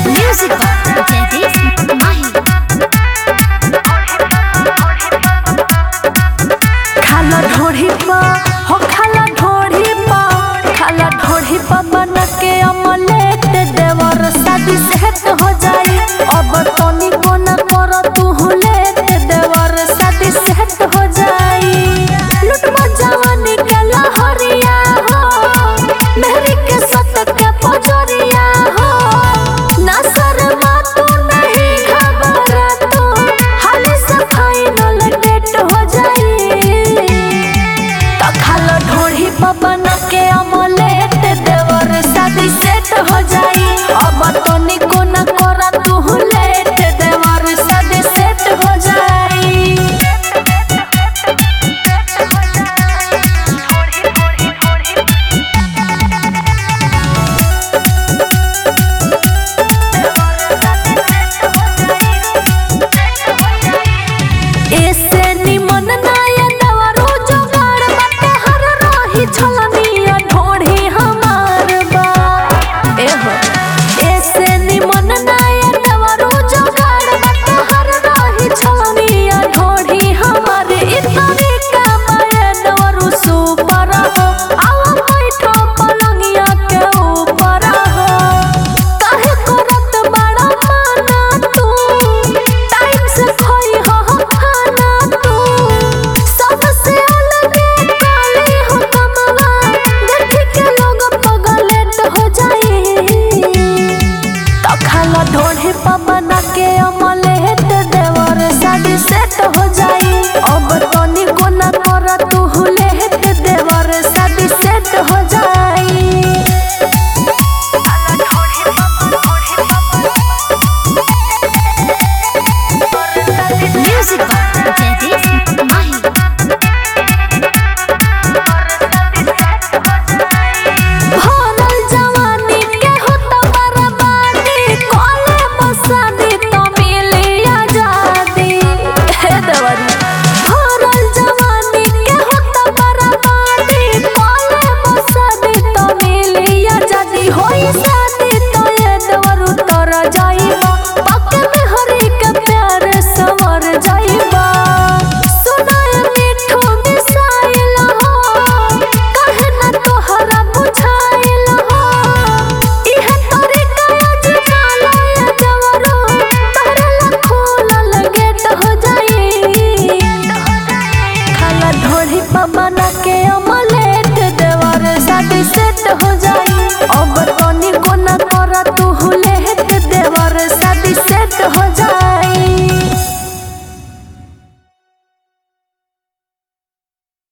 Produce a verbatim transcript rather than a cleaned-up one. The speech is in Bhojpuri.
Music by Jagdish Mahi. खाला ढोढ़ी पा हो खाला ढोढ़ी पा खाला ढोढ़ी पा बना के अमलेट देवर शादी सेट हो जाई। अब तनी कोना कर तू लेट देवर शादी सेट हो जाई। लुटमा जवानी के लहरिया हो मेहरी के सत के पजरिया हो ना शर्मा तू नहीं घबरा तू हाली से फाइनल डेट हो जाई। खाला ढोढ़ी पवन के अमलेट देवर शादी सेट हो जाई। अब तनी कोना करा तू लेट देवर शादी सेट हो जाई। ऐसे निमन नाया दवरो जोगाड़ बाटे हर रही छलनिया ढोढ़ी हमार बा। एहो ऐसे निमन नाया दवरो जोगाड़ बाटे हर रही छलनिया ढोढ़ी हमार। इतनी का माया दवरो सुपर हो आवा बैठो पलंगिया के ऊपर हो काहे करत बड़ा माना तू टाइम से खोई हो खाना तू सबसे अलग काली हो कमवा देख के लोग पगलेट हो जाए। तो खाला ढोढ़ी पा